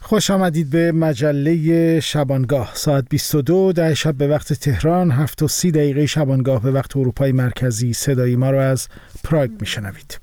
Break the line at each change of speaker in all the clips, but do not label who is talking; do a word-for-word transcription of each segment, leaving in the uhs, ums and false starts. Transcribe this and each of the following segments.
خوش آمدید به مجله شبانگاه. ساعت بیست و دو در شب به وقت تهران، هفت و سی دقیقه شبانگاه به وقت اروپای مرکزی. صدای ما رو از پراگ میشنوید.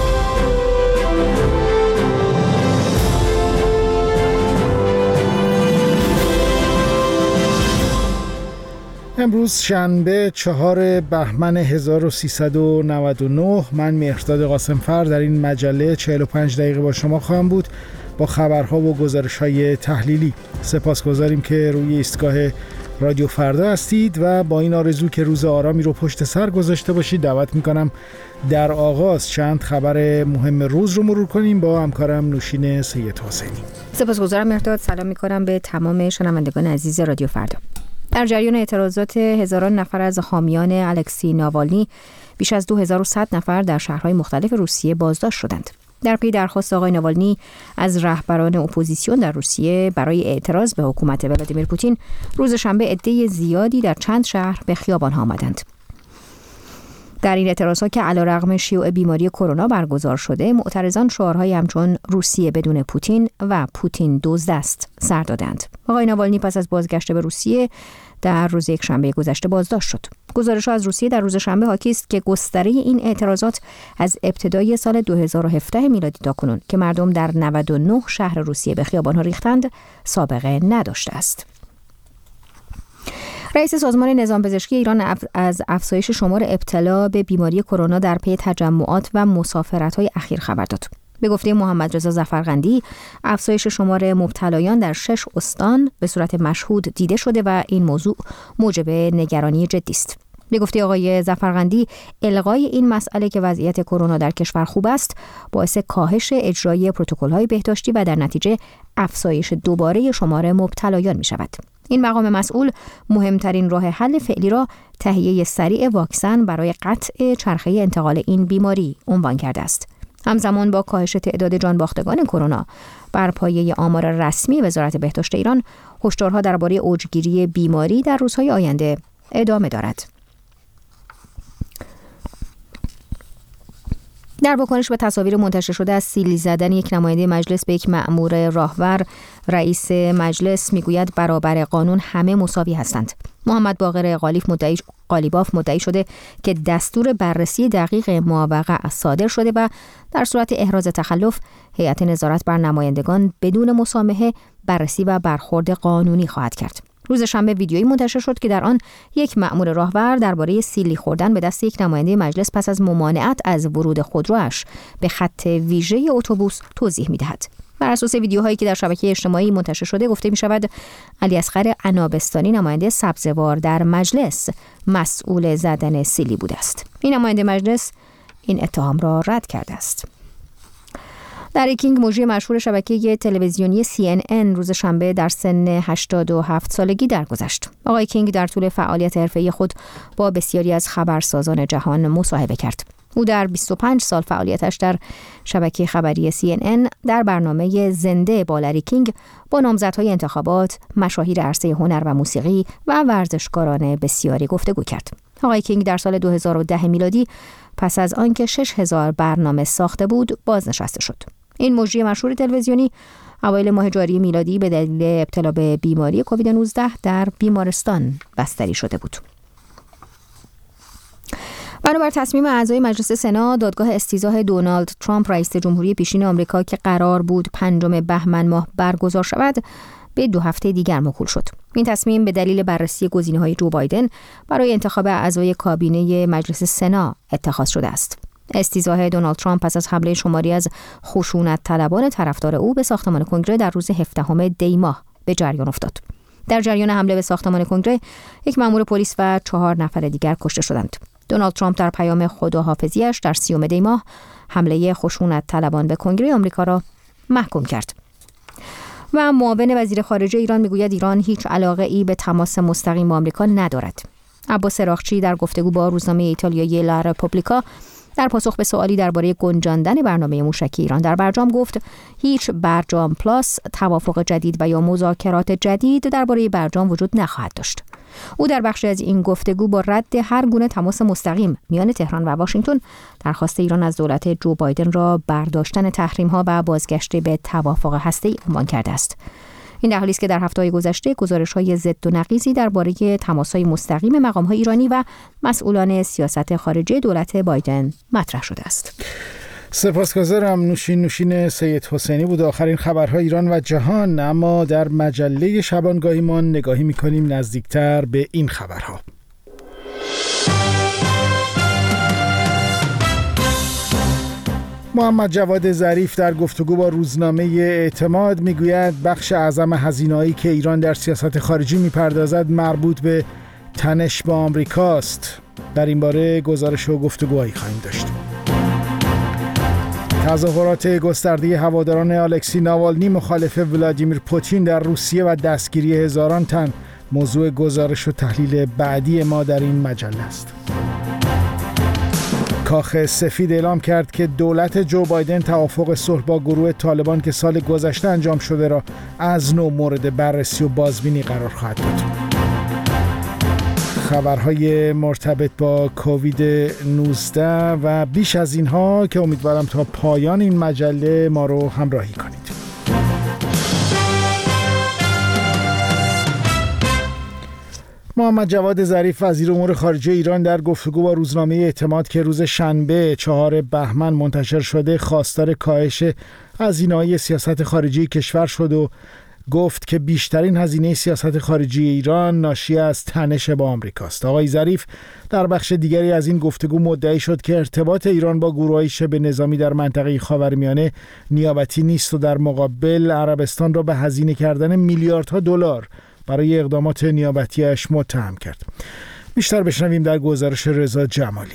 امروز شنبه چهار بهمن هزار و سیصد و نود و نه. من مهرداد قاسمفر در این مجله چهل و پنج دقیقه با شما خواهم بود با خبرها و گزارش‌های تحلیلی. سپاسگزاریم که روی ایستگاه رادیو فردا هستید و با این آرزو که روز آرامی رو پشت سر گذاشته باشید دعوت میکنم در آغاز چند خبر مهم روز رو مرور کنیم با همکارم نوشین سید حسینی.
سپاسگزارم مهرداد. سلام میکنم به تمام شنوندگان عزیز رادیو فردا. در جریان اعتراضات هزاران نفر از حامیان الکسی ناوالنی، بیش از دو هزار و صد نفر در شهرهای مختلف روسیه بازداشت شدند. در پی درخواست آقای ناوالنی از رهبران اپوزیسیون در روسیه برای اعتراض به حکومت ولادیمیر پوتین، روز شنبه عده زیادی در چند شهر به خیابان‌ها آمدند. در این اعتراضات که علیرغم شیوع بیماری کرونا برگزار شده، معترضان شعارهایی همچون روسیه بدون پوتین و پوتین دزد است سر دادند. آقای ناوالنی پس از بازگشت به روسیه در روز یک شنبه گذشته بازداشت شد. گزارش‌ها از روسیه در روز شنبه حاکی است که گستره این اعتراضات از ابتدای سال دو هزار و هفده میلادی تاکنون که مردم در نود و نه شهر روسیه به خیابان‌ها ریختند سابقه نداشته است. رئیس سازمان نظام پزشکی ایران از افزایش شمار ابتلا به بیماری کرونا در پی تجمعات و مسافرت‌های اخیر خبر داد. به گفته محمد رضا ظفرقندی، افزایش شمار مبتلایان در شش استان به صورت مشهود دیده شده و این موضوع موجب نگرانی جدی است. به گفته آقای ظفرقندی، الغای این مسئله که وضعیت کرونا در کشور خوب است، باعث کاهش اجرای پروتکل‌های بهداشتی و در نتیجه افزایش دوباره شمار مبتلایان می‌شود. این مقام مسئول مهمترین راه حل فعلی را تهیه سریع واکسن برای قطع چرخه انتقال این بیماری عنوان کرده است. همزمان با کاهش تعداد جانباختگان کرونا بر پایه آمار رسمی وزارت بهداشت ایران، هشدارها درباره اوجگیری بیماری در روزهای آینده ادامه دارد. در واکنش به تصاویر منتشر شده از سیلی زدن یک نماینده مجلس به یک مأمور راهور، رئیس مجلس میگوید برابر قانون همه مساوی هستند. محمد باقر قالیف مدعی قالیباف مدعی شده که دستور بررسی دقیق ماوقع صادر شده و در صورت احراز تخلف هیئت نظارت بر نمایندگان بدون مسامحه بررسی و برخورد قانونی خواهد کرد. روز شنبه ویدیویی منتشر شد که در آن یک مأمور راهور درباره سیلی خوردن به دست یک نماینده مجلس پس از ممانعت از ورود خودروش به خط ویژه اتوبوس توضیح می‌دهد. بر اساس ویدیوهایی که در شبکه اجتماعی منتشر شده گفته می‌شود علی اصغر عنابستانی نماینده سبزوار در مجلس مسئول زدن سیلی بوده است. این نماینده مجلس این اتهام را رد کرده است. لری کینگ، مجری مشهور شبکه تلویزیونی سی ان ان، روز شنبه در سن هشتاد و هفت سالگی درگذشت. آقای کینگ در طول فعالیت حرفه‌ای خود با بسیاری از خبرسازان جهان مصاحبه کرد. او در بیست و پنج سال فعالیتش در شبکه خبری سی ان ان در برنامه زنده با لری کینگ با نامزدهای انتخابات، مشاهیر عرصه هنر و موسیقی و ورزشکاران بسیاری گفتگو کرد. آقای کینگ در سال دو هزار و ده میلادی پس از آنکه شش هزار برنامه ساخته بود بازنشسته شد. این مجری مشهور تلویزیونی اوایل ماه جاری میلادی به دلیل ابتلا به بیماری کووید نوزده در بیمارستان بستری شده بود. بنابر تصمیم اعضای مجلس سنا، دادگاه استیضاح دونالد ترامپ رئیس جمهوری پیشین آمریکا که قرار بود پنجم بهمن ماه برگزار شود، به دو هفته دیگر موکول شد. این تصمیم به دلیل بررسی گزینه‌های جو بایدن برای انتخاب اعضای کابینه مجلس سنا اتخاذ شده است. استیضاح دونالد ترامپ پس از حمله شماری از خشونت طلبان طرفدار او به ساختمان کنگره در روز هفدهم دی ماه به جریان افتاد. در جریان حمله به ساختمان کنگره، یک مأمور پلیس و چهار نفر دیگر کشته شدند. دونالد ترامپ در پیام خداحافظی‌اش در سیوم دی ماه حمله خشونت طلبان به کنگره آمریکا را محکوم کرد. و معاون وزیر خارجه ایران میگوید ایران هیچ علاقه‌ای به تماس مستقیم با آمریکا ندارد. عباس راغچی در گفتگو با روزنامه ایتالیایی لا رپوبلیکا در پاسخ به سوالی درباره گنجاندن برنامه موشکی ایران در برجام گفت هیچ برجام پلاس، توافق جدید و یا مذاکرات جدید درباره برجام وجود نخواهد داشت. او در بخشی از این گفتگو با رد هر گونه تماس مستقیم میان تهران و واشنگتن درخواست ایران از دولت جو بایدن را برداشتن تحریم‌ها و بازگشت به توافق هسته‌ای عنوان کرده است. این در حالی است که در هفته‌های گذشته گزارش‌های ضد و نقیضی درباره تماس‌های مستقیم مقام‌های ایرانی و مسئولان سیاست خارجی دولت بایدن مطرح شده است.
سپاسگزارم. نوشین نوشین سید حسینی بود. آخرین خبرهای ایران و جهان. اما در مجله شبانگاهیمان نگاهی می‌کنیم نزدیکتر به این خبرها. محمد جواد ظریف در گفتگو با روزنامه اعتماد میگوید بخش اعظم هزینه‌ای که ایران در سیاست خارجی میپردازد مربوط به تنش با آمریکاست. در این باره گزارش و گفتگوهایی خواهیم داشت. تظاهرات گسترده هواداران الکسی ناوالنی مخالف ولادیمیر پوتین در روسیه و دستگیری هزاران تن موضوع گزارش و تحلیل بعدی ما در این مجله است. کاخ سفید اعلام کرد که دولت جو بایدن توافق صلح با گروه طالبان که سال گذشته انجام شده را از نو مورد بررسی و بازبینی قرار خواهد داد. خبرهای مرتبط با کووید نوزده و بیش از اینها که امیدوارم تا پایان این مجله ما رو همراهی کنید. محمد جواد ظریف وزیر امور خارجه ایران در گفتگو با روزنامه اعتماد که روز شنبه چهارم بهمن منتشر شده خواستار کاهش هزینه‌های سیاست خارجی کشور شد و گفت که بیشترین هزینه سیاست خارجی ایران ناشی از تنش با آمریکاست. آقای ظریف در بخش دیگری از این گفتگو مدعی شد که ارتباط ایران با گروه‌های شبه نظامی در منطقه خاورمیانه نیابتی نیست و در مقابل عربستان را به هزینه کردن میلیاردها دلار برای اقدامات نیابتیش متهم کرد. بیشتر بشنویم در گزارش رضا جمالی.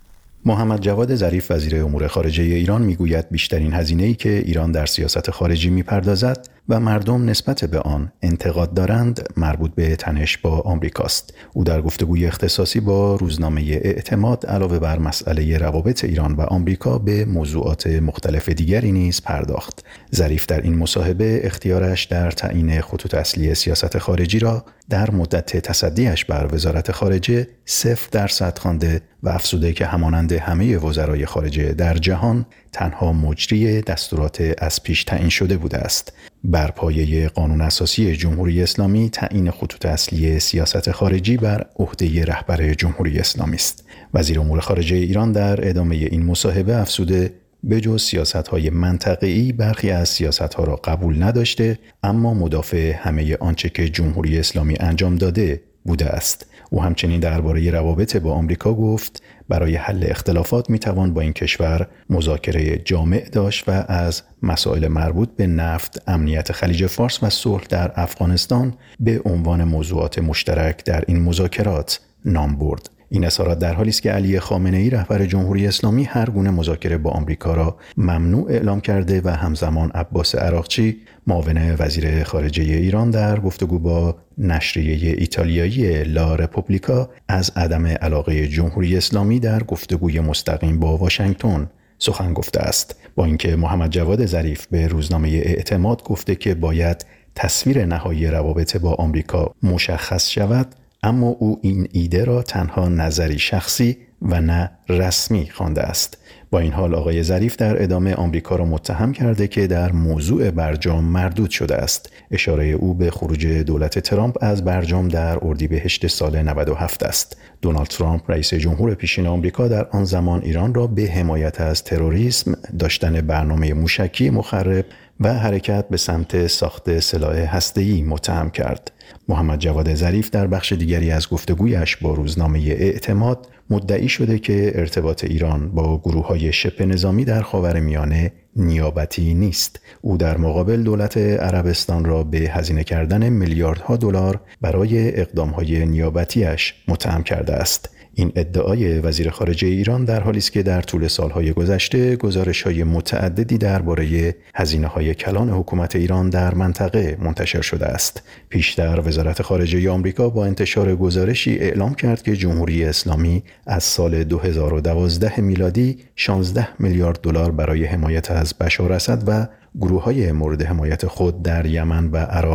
محمد جواد ظریف وزیر امور خارجه ایران میگوید بیشترین هزینه‌ای که ایران در سیاست خارجی میپردازد و مردم نسبت به آن انتقاد دارند مربوط به تنش با آمریکاست. او در گفتگوی اختصاصی با روزنامه اعتماد علاوه بر مسئله روابط ایران و آمریکا به موضوعات مختلف دیگری نیز پرداخت. ظریف در این مصاحبه اختیارش در تعیین خطوط اصلی سیاست خارجی را در مدت تصدیش بر وزارت خارجه صفر درصد خوانده و افزوده که همانند همه وزرای خارجه در جهان تنها مجری دستورات از پیش تعیین شده بوده است. بر پایه قانون اساسی جمهوری اسلامی تعیین خطوط اصلی سیاست خارجی بر عهده رهبر جمهوری اسلامی است. وزیر امور خارجه ایران در ادامه این مصاحبه افزوده بجز سیاست‌های منطقه‌ای برخی از سیاست‌ها را قبول نداشته اما مدافع همه آنچه که جمهوری اسلامی انجام داده بوده است. او همچنین درباره روابط با آمریکا گفت برای حل اختلافات میتوان با این کشور مذاکره جامع داشت و از مسائل مربوط به نفت، امنیت خلیج فارس و صلح در افغانستان به عنوان موضوعات مشترک در این مذاکرات نام برد. این اظهارات در حالی است که علی خامنه‌ای رهبر جمهوری اسلامی هر گونه مذاکره با آمریکا را ممنوع اعلام کرده و همزمان عباس عراقچی معاون وزیر خارجه ایران در گفتگو با نشریه ایتالیایی لا رپوبلیکا از عدم علاقه جمهوری اسلامی در گفتگوی مستقیم با واشنگتن سخن گفته است. با اینکه محمد جواد ظریف به روزنامه اعتماد گفته که باید تصویر نهایی روابط با آمریکا مشخص شود، اما او این ایده را تنها نظری شخصی و نه رسمی خوانده است. با این حال آقای ظریف در ادامه آمریکا را متهم کرده که در موضوع برجام مردود شده است. اشاره او به خروج دولت ترامپ از برجام در اردیبهشت سال نود و هفت است. دونالد ترامپ رئیس جمهور پیشین آمریکا در آن زمان ایران را به حمایت از تروریسم، داشتن برنامه موشکی مخرب و حرکت به سمت ساخت سلاح هسته‌ای متهم کرد. محمد جواد ظریف در بخش دیگری از گفتگویش با روزنامه اعتماد مدعی شده که ارتباط ایران با گروه‌های شبه نظامی در خاورمیانه نیابتی نیست. او در مقابل دولت عربستان را به هزینه کردن میلیاردها دلار برای اقدام‌های نیابتیش متهم کرده است. این ادعای وزیر خارجه ایران در حالی است که در طول سالهای گذشته گزارش‌های متعددی درباره هزینه‌های کلان حکومت ایران در منطقه منتشر شده است. پیشتر وزارت خارجه آمریکا با انتشار گزارشی اعلام کرد که جمهوری اسلامی از سال دو هزار و دوازده میلادی شانزده میلیارد دلار برای حمایت از بشار اسد و گروه‌های مورد حمایت خود در یمن و عراق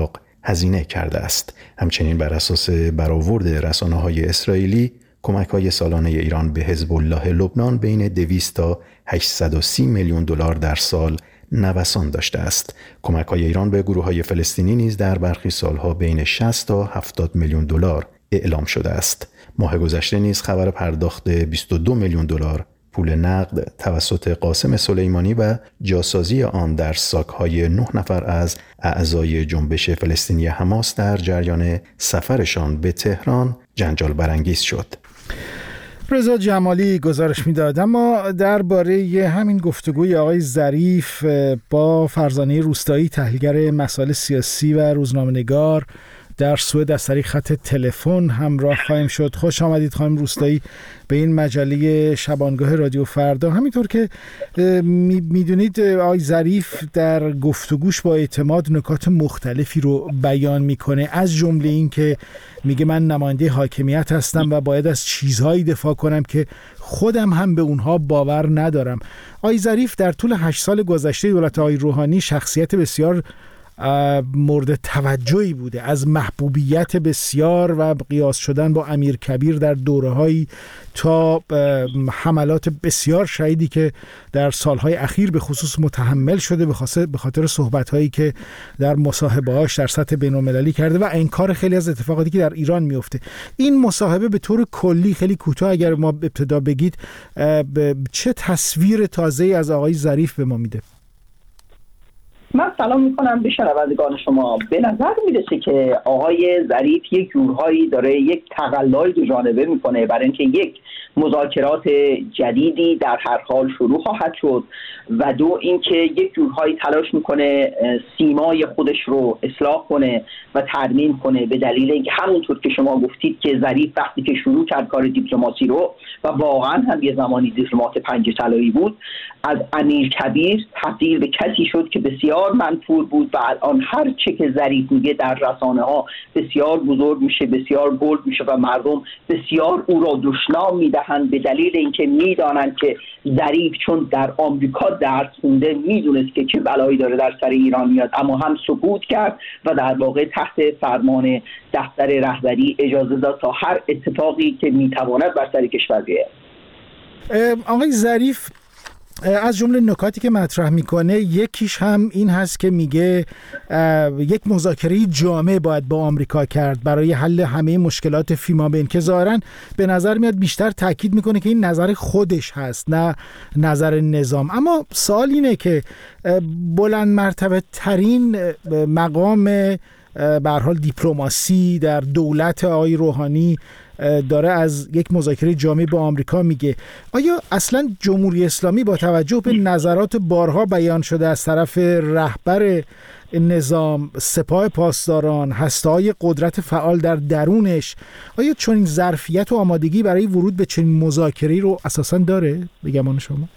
هزینه کرده است. همچنین بر اساس برآورد رسانه‌های اسرائیلی، کمک‌های سالانه ایران به حزب الله لبنان بین دویست تا هشتصد و سی میلیون دلار در سال نوسان داشته است. کمک‌های ایران به گروه‌های فلسطینی نیز در برخی سالها بین شصت تا هفتاد میلیون دلار اعلام شده است. ماه گذشته نیز خبر پرداخت بیست و دو میلیون دلار پول نقد توسط قاسم سلیمانی و جاسازی آن در ساک‌های نه نفر از اعضای جنبش فلسطینی حماس در جریان سفرشان به تهران جنجال برانگیز شد.
رضا جمالی گزارش میداد. اما درباره همین گفتگوی آقای ظریف با فرزانه روستایی، تحلیلگر مسائل سیاسی و روزنامه‌نگار در سوئد از طریق خط تلفن همراه خواهیم شد. خوش آمدید خانم روستایی به این مجله شبانگاه رادیو فردا. همینطور که میدونید آقای ظریف در گفتگوش با اعتماد نکات مختلفی رو بیان میکنه، از جمله این که میگه من نماینده حاکمیت هستم و باید از چیزهایی دفاع کنم که خودم هم به اونها باور ندارم. آقای ظریف در طول هشت سال گذشته دولت آقای روحانی شخصیت بسیار مورد توجهی بوده، از محبوبیت بسیار و قیاس شدن با امیر کبیر در دوره‌هایی تا حملات بسیار شدیدی که در سالهای اخیر به خصوص متحمل شده به خاطر صحبت‌هایی که در مصاحبه‌هاش در سطح بین‌المللی کرده و انکار خیلی از اتفاقاتی که در ایران میفته. این مصاحبه به طور کلی خیلی کوتاه اگر ما ابتدا بگید چه تصویر تازه‌ای از آقای ظریف به ما میده؟
من سلام میکنم به شنوندگان شما. به نظر میرسه که آقای ظریف یک جورهایی داره یک تقلای دو جانبه میکنه، برای اینکه یک مذاکرات جدیدی در هر حال شروع خواهد شد و دو اینکه یک جورهایی تلاش میکنه سیمای خودش رو اصلاح کنه و ترمیم کنه، به دلیل اینکه همونطور که شما گفتید که ظریف وقتی که شروع کرد کار دیپلماسی رو و واقعا هم یه زمانی دیپلمات پنجه طلایی بود، از امیر کبیر تبدیل به کسی شد که بسیار منفور بود و الان هر چه که ظریف میگه در رسانه ها بسیار بزرگ میشه، بسیار بولد میشه و مردم بسیار او را دشنام میدهند، به دلیل اینکه میدانند که ظریف چون در آمریکا درس خونده میدونست که چه بلایی داره در سر ایران میاد، اما هم سکوت کرد و در واقع تحت فرمان دفتر رهبری اجازه داد تا هر اتفاقی که میتواند بر سر کشور بیاد.
آقای ظریف از جمله نکاتی که مطرح میکنه یکیش هم این هست که میگه یک مذاکره جامع باید با آمریکا کرد برای حل همه مشکلات فیما بین، که ظاهرا به نظر میاد بیشتر تاکید میکنه که این نظر خودش هست نه نظر نظام. اما سوال اینه که بلند مرتبه ترین مقام به هر حال دیپلماسی در دولت آقای روحانی داره از یک مذاکره جامع با آمریکا میگه. آیا اصلا جمهوری اسلامی با توجه به نظرات بارها بیان شده از طرف رهبر نظام، سپاه پاسداران، هسته‌های قدرت فعال در درونش، آیا چنین ظرفیت و آمادگی برای ورود به چنین مذاکره‌ای رو اساسا داره به گمان شما؟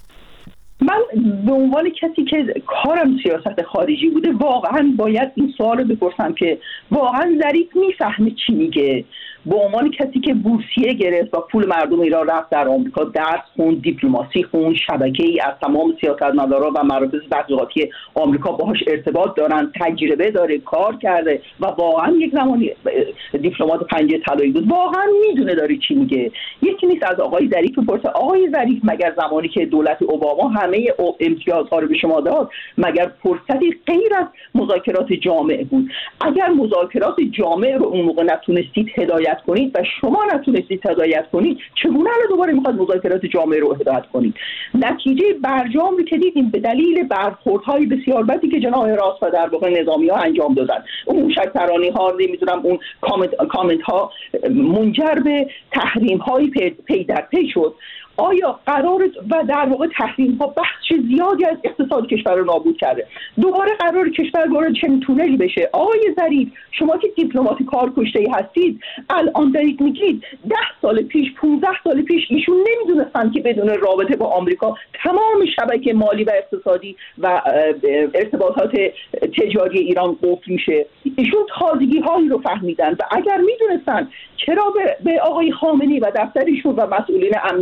من به عنوان کسی که کارم سیاست خارجی بوده واقعا باید این سوال رو بپرسم که واقعا ظریف میفهمه چی میگه. به عنوان کسی که بورسیه گرفت و پول مردم ایران رفت در آمریکا درس خوند، دیپلماسی خوند، شبکه‌ای از تمام سیاستمدارا و مراکز تحقیقاتی آمریکا باهاش ارتباط دارن، تجربه داره، کار کرده و واقعا یک زمانی دیپلمات پنجه طلایی بود، واقعا میدونه داره چی میگه. یکی نیست از آقای ظریف بپرسه آقای ظریف مگر زمانی که دولت اوباما همه امتیازها رو به شما داد مگر فرصتی غیر از مذاکرات جامع بود؟ اگر مذاکرات جامع رو اون موقع نتونستید هدایت کنید و شما نتونستید هدایت کنید، چگونه الان دوباره میخواد مذاکرات جامع رو هدایت کنید؟ نتیجه برجام رو که دیدیم به دلیل برخوردهای بسیار بدی که جناح راست و در واقع نظامی ها انجام دادن، اون موشک ترانی ها، نمیدونم اون کامنت کامنت ها منجر به تحریم های پی, پی در پی شد. آیا قرار و در واقع تحریم ها بخش زیادی از اقتصاد کشور رو نابود کرده؟ دوباره قرار کشور وارد چنین تونلی بشه؟ آقای ظریف شما که دیپلمات کارکشته هستید الان دارید میگید ده سال پیش، پانزده سال پیش ایشون نمیدونستن که بدون رابطه با آمریکا تمام شبکه مالی و اقتصادی و ارتباطات تجاری ایران قفل میشه. ایشون تازگی هایی رو فهمیدن و اگر میدونستن چرا به آقای خامنه‌ای و دفترشون و مسئولین امنیتی و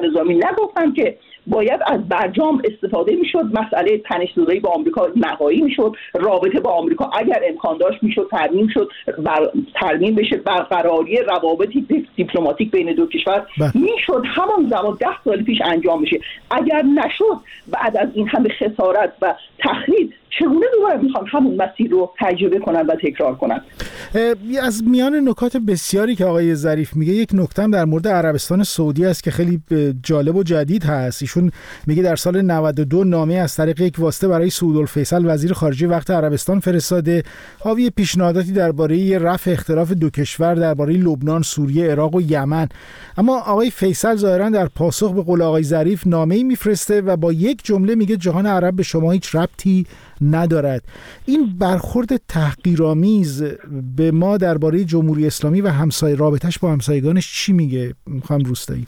نظامی نگفتن که باید از برجام استفاده میشد، مسئله تنش‌زدایی با آمریکا نهایی میشد، رابطه با آمریکا اگر امکان داشت میشد ترمیم شد، بر... ترمیم بشه، برقراری روابطی دیپلماتیک بین دو کشور میشد همان زمان ده سال پیش انجام میشه. اگر نشد بعد از این همه خسارت و تخریب چگونه دوباره میخوان همون مسیر رو تجربه کنن و تکرار کنن؟
از میان نکات بسیاری که آقای ظریف میگه یک نکته هم در مورد عربستان سعودی است که خیلی جالب و جدید هست. ایشون میگه در سال نود و دو نامه از طریق یک واسطه برای سعودالفیصل وزیر خارجه وقت عربستان فرستاده، حاوی پیشنهاداتی درباره رفع اختلاف دو کشور درباره لبنان، سوریه، عراق و یمن. اما آقای فیصل ظاهرا در پاسخ به قول آقای ظریف نامه‌ای میفرسته و با یک جمله میگه جهان عرب به شما هیچ ربطی ندارد. این برخورد تحقیرآمیز به ما درباره جمهوری اسلامی و همسایه رابطش با همسایگانش چی میگه؟ میخوام روستایی.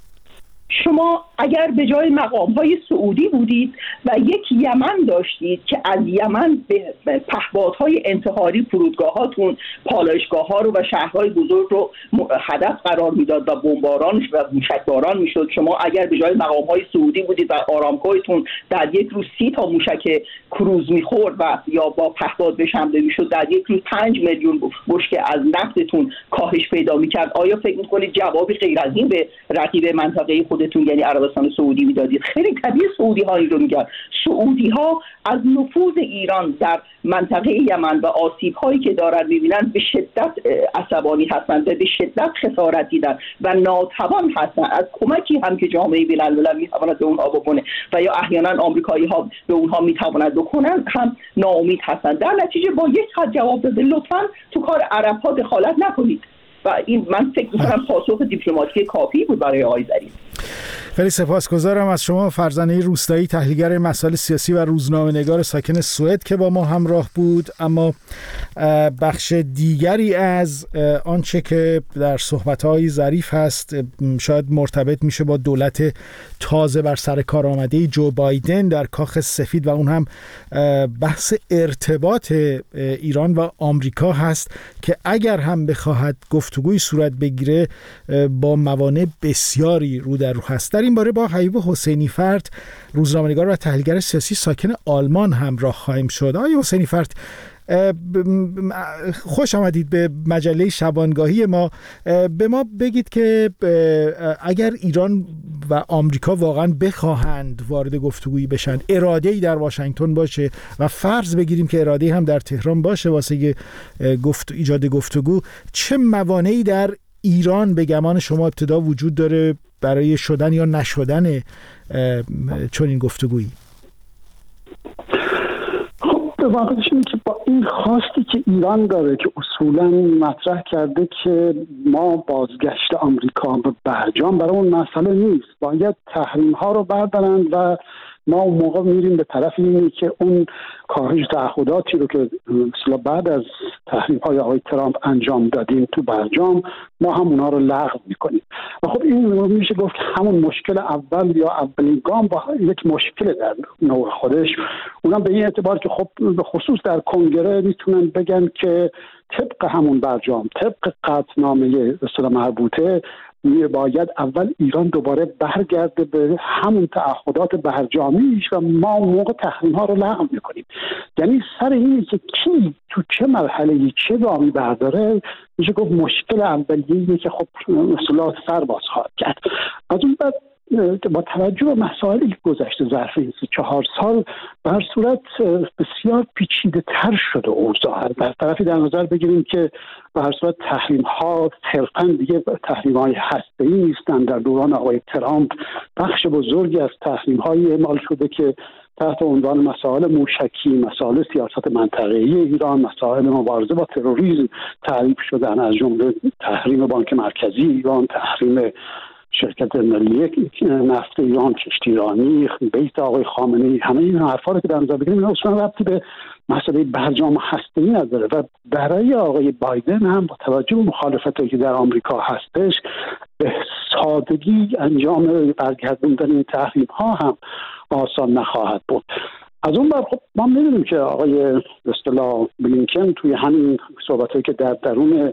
شما اگر به جای مقام‌های سعودی بودید و یک یمن داشتید که از یمن به پهپادهای انتحاری فرودگاهاتون پالایشگاه‌ها رو و شهرهای بزرگ رو هدف قرار میداد و بمباران و موشکباران میشد، شما اگر به جای مقام‌های سعودی بودید و آرامکوتون در یک روز سی تا موشک کروز میخورد و یا با پهپاد بهش حمله میشد، در یک روز پنج میلیون بشکه از نفتتون کاهش پیدا میکرد، آیا فکر میکنید جوابی غیر از این به رقیب منطقه خودتون یعنی عربستان سعودی میدادید؟ خیلی طبیعی سعودی ها این رو میگن. سعودی ها از نفوذ ایران در منطقه یمن و آسیب هایی که دارن میبینن به شدت عصبانی هستند و به شدت خسارت دیدن و ناتوان هستند از کمکی هم که جامعه بین الملل میتواند به اونها بکنه و یا احیانا آمریکایی ها به اونها میتواند بکنن هم ناامید هستند. در نتیجه با یک خط جواب داده لطفاً تو کار عرب ها دخالت نکنید و این من فکر می‌کنم پاسخ دیپلماتیک کافی بود برای آقای ظریف.
خیلی سپاسگزارم از شما فرزانه روستایی، تحلیلگر مسائل سیاسی و روزنامه‌نگار ساکن سوئد که با ما همراه بود. اما بخش دیگری از آنچه که در صحبت‌های ظریف هست شاید مرتبط میشه با دولت تازه بر سر کار آمده جو بایدن در کاخ سفید و اون هم بحث ارتباط ایران و آمریکا هست که اگر هم بخواهد گفتگوی صورت بگیره با موانع بسیاری رو در رو هست. در این باره با حبیب حسینی فرد، روزنامه‌نگار و تحلیلگر سیاسی ساکن آلمان همراه خواهیم شد. آقای حسینی فرد، خوش آمدید به مجله شبانگاهی ما. به ما بگید که اگر ایران و آمریکا واقعا بخواهند وارد گفتگویی بشن، اراده‌ای در واشنگتن باشه و فرض بگیریم که اراده‌ای هم در تهران باشه واسه گفت ایجاد گفتگو، چه موانعی در ایران به گمان شما ابتدا وجود داره برای شدن یا نشدن چنین گفتگویی؟
خب به واقعش اینه که با این خواستی که ایران داره که اصولا مطرح کرده که ما بازگشت آمریکا به برجام برای اون مسئله نیست، باید تحریم ها رو بردارن و ما اون موقع میریم به طرف اینی که اون کاهش تعهداتی رو که مثلا بعد از تحریم های آقای ترامپ انجام دادیم تو برجام ما هم اونا رو لغو میکنیم. و خب این میشه گفت همون مشکل اول یا اولین گام با یک مشکل در نوع خودش، اونم به این اعتبار که خب به خصوص در کنگره میتونن بگن که طبق همون برجام، طبق قطعنامه اصطلاح مربوطه، باید اول ایران دوباره برگرده به همون تعهدات برجامیش و ما اون موقع تحریم ها رو لغو میکنیم. یعنی سر اینه که کی تو چه مرحله چه گامی برداره، میشه گفت مشکل اولیه‌ایه که خب اصطلاح سر باز خواهد کرد. از اون بعد با توجه به مسائلی که گذشته ظرف این سه چهار سال بر صورت بسیار پیچیده تر شده اوضاع. در طرفی در نظر بگیریم که بر صورت تحریم ها صرفاً دیگه تحریم های هسته‌ای نیستن. در دوران آقای ترامپ بخش بزرگی از تحریم های اعمال شده که تحت عنوان مسائل موشکی، مسائل سیاست منطقه‌ای ایران، مسائل مبارزه با تروریسم تعریف شدن، از جمله تحریم بانک مرکزی ایران، تحریم شرکت ملی نفت ایران، کشتیرانی، بیت آقای خامنه‌ای. همه این حرفا رو که در نظر بگیریم اصلا ربطی به مسئله برجام هسته‌ای نداره و برای آقای بایدن هم با توجه به مخالفتی که در آمریکا هستش به سادگی انجام برگردوندن این تحریم ها هم آسان نخواهد بود. از اون بر خب ما می‌بینیم که آقای به اصطلاح بلینکن توی همین صحبتایی که در درون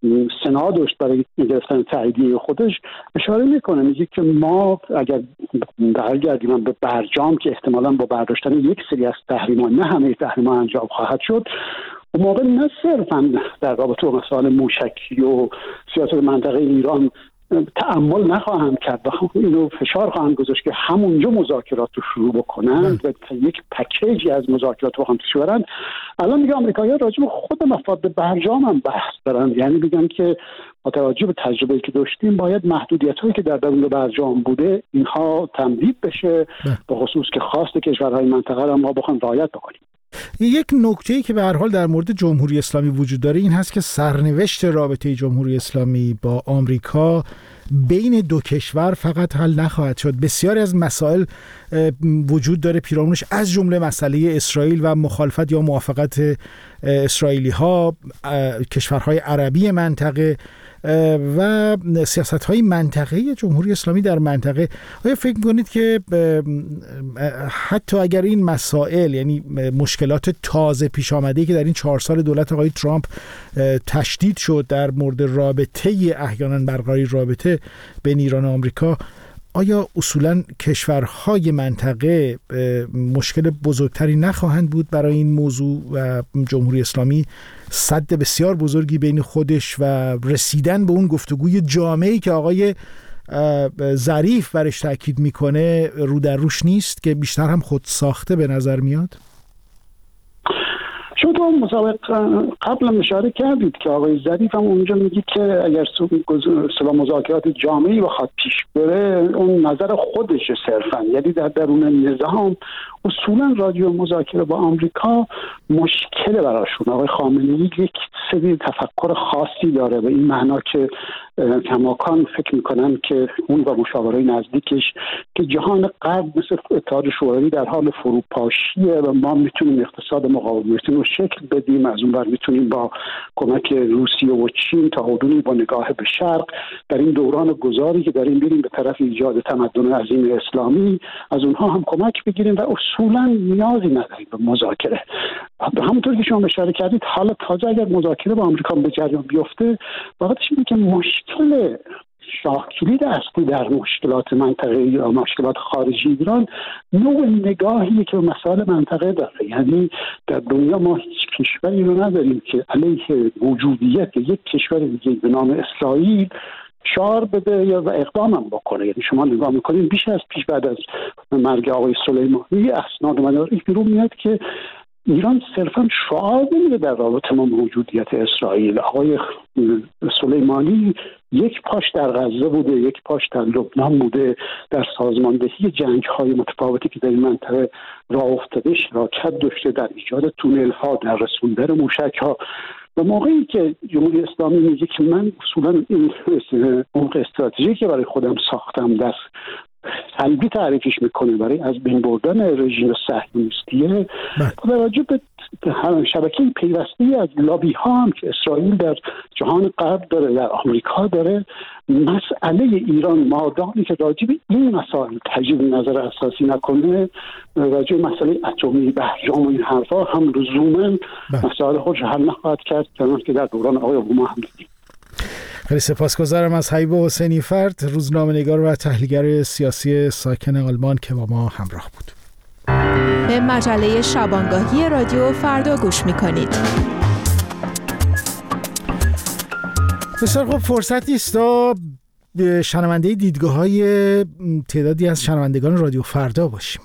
سنا داشت برای گرفتن تاییدیه خودش اشاره میکنه، میگه که ما اگر برگردیم به برجام که احتمالاً با برداشتن یک سری از تحریم‌ها، نه همه تحریم‌ها انجام خواهد شد، اون موقع نه صرفاً در رابطه با مسائل موشکی و سیاست منطقه ایران تأمل نخواهند کرد و اینو فشار خواهند گذاشت که همونجا مذاکرات رو شروع بکنند و یک پکیجی از مذاکرات رو هم پیش برند. الان دیگه آمریکایی‌ها راجع به خود مفاد برجام هم بحث دارن، یعنی میگن که با توجه به تجربه‌ای که داشتیم باید محدودیت‌هایی که در درون برجام بوده اینها تمدید بشه، به خصوص که خواست کشورهای منطقه رو ما بخوایم رعایت بکنیم.
یک نکته‌ای که به هر حال در مورد جمهوری اسلامی وجود داره این هست که سرنوشت رابطه جمهوری اسلامی با آمریکا بین دو کشور فقط حل نخواهد شد. بسیاری از مسائل وجود داره پیرامونش، از جمله مسئله اسرائیل و مخالفت یا موافقت اسرائیلی‌ها، کشورهای عربی منطقه و سیاست‌های منطقه‌ای جمهوری اسلامی در منطقه. آیا فکر می‌کنید که حتی اگر این مسائل، یعنی مشکلات تازه پیش آمده‌ای که در این چهار سال دولت آقای ترامپ تشدید شد در مورد رابطه احیانا برقراری رابطه بین ایران و آمریکا، آیا اصولاً کشورهای منطقه مشکل بزرگتری نخواهند بود برای این موضوع و جمهوری اسلامی سد بسیار بزرگی بین خودش و رسیدن به اون گفتگوی جامعی که آقای ظریف برش تاکید میکنه رو در روش نیست که بیشتر هم خود ساخته به نظر میاد؟
شما مسابق قبل اشاره کردید که آقای ظریف هم اونجا میگه که اگر سلام مذاکرات جامعی بخواد پیش بره اون نظر خودشه صرفا، یعنی در درون نظام اصولا راجع به مذاکره با آمریکا مشکل براشون. آقای خامنه‌ای یک سری تفکر خاصی داره به این معنا که کماکان فکر میکنن که اون و مشاورای نزدیکش که جهان غرب مثل اتحاد شوروی در حال فروپاشیه و ما میتونیم اقتصاد مقاومتی رو شکل بدیم، از اون بر میتونیم با کمک روسیه و چین تا حدودی با نگاه به شرق در این دوران گذاری که داریم بریم به طرف ایجاد تمدن عظیم اسلامی از اونها هم کمک بگیریم و اصولا نیازی نداریم به مذاکره. همونطور که شما اشاره کردید حالا تازه اگر مذاکره با آمریکا به جریان بیفته واقعیتش اینه که مشکل شاه کلید اصلی در مشکلات منطقه یا مشکلات خارجی ایران نوع نگاهی که به مسائل منطقه داره. یعنی در دنیا ما هیچ کشوری رو نداریم که علیه موجودیت یک کشور دیگه به نام اسرائیل شعار بده یا و اقدام هم بکنه. یعنی شما نگاه میکنید بیش از پیش بعد از مرگ آقای سلیمانی اسناد مدارک بیرون میاد که ایران صرفا شعار نمیده در رابطه با موجودیت اسرائیل. آقای سلیمانی یک پاش در غزه بوده، یک پاش در لبنان بوده، در سازماندهی جنگ‌های متفاوتی که در این منطقه راه افتاده شراکت داشته، در ایجاد تونل‌ها، در رسوندن موشک‌ها. و موقعی که جمهوری اسلامی میگه که من اصولا این عمق استراتژی که برای خودم ساختم در سلبی تعریفش میکنه برای از بین بردن رژیم صهیونیستیه، با توجه به شبکه پیوسته از لابی ها هم که اسرائیل در جهان غرب داره، در آمریکا داره، مسئله ایران مادامی که راجع به این مسائل تجدید نظر اساسی نکنه، راجع به مسئله اتمی برجام و این حرفا هم لزوما مسائل خودش حل نخواهد کرد که در دوران آقای اوباما هم دیدیم.
خیلی سپاسگزارم از حبیب حسینی فرد، روزنامه‌نگار و تحلیلگر سیاسی ساکن آلمان که با ما همراه بود.
به مجله شبانگاهی رادیو فردا گوش می‌کنید.
بسیار خب، فرصتی است تا شنونده دیدگاه‌های تعدادی از شنوندگان رادیو فردا باشیم.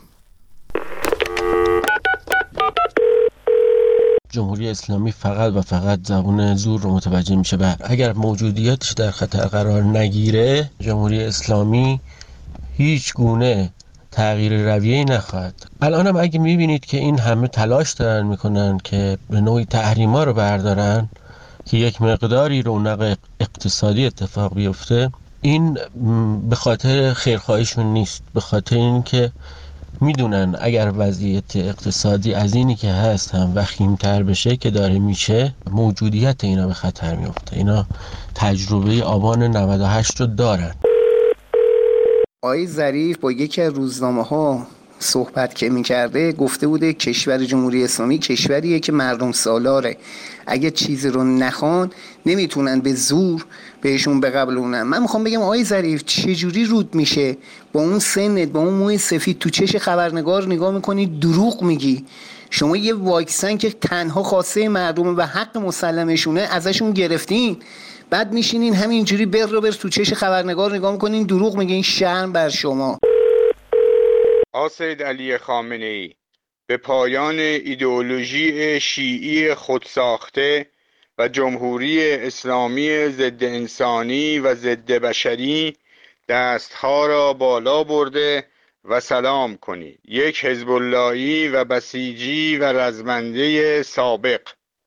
جمهوری اسلامی فقط و فقط زبون زور رو متوجه میشه و اگر موجودیتش در خطر قرار نگیره جمهوری اسلامی هیچ گونه تغییر رویه‌ای نخواهد. الان هم اگه میبینید که این همه تلاش دارن میکنن که به نوعی تحریما رو بردارن که یک مقداری رونق اقتصادی اتفاق بیفته، این به خاطر خیرخواهیشون نیست، به خاطر اینکه میدونن اگر وضعیت اقتصادی از اینی که هست هم وخیم‌تر بشه که داره میشه، موجودیت اینا به خطر میفته. اینا تجربه آبان نود و هشت رو دارن.
آقای ظریف با یکی از روزنامه‌ها صحبت که میکرده گفته بوده کشور جمهوری اسلامی کشوریه که مردم سالاره، اگه چیزی رو نخوان نمیتونن به زور بهشون بقبلونن. من میخوام بگم آقای ظریف چجوری رود میشه با اون سنت با اون موی سفید تو چش خبرنگار نگاه میکنی دروغ میگی؟ شما یه واکسن که تنها خواسته مردم و حق مسلمشونه ازشون گرفتین، بعد میشینین همینجوری بر رو بر تو چش خبرنگار نگاه میکنین دروغ میگین. شرم بر شما.
سید علی خامنه‌ای به پایان ایدئولوژی شیعی خودساخته و جمهوری اسلامی ضد انسانی و ضد بشری دستها را بالا برده و سلام کنید. یک حزب اللهی و بسیجی و رزمنده سابق.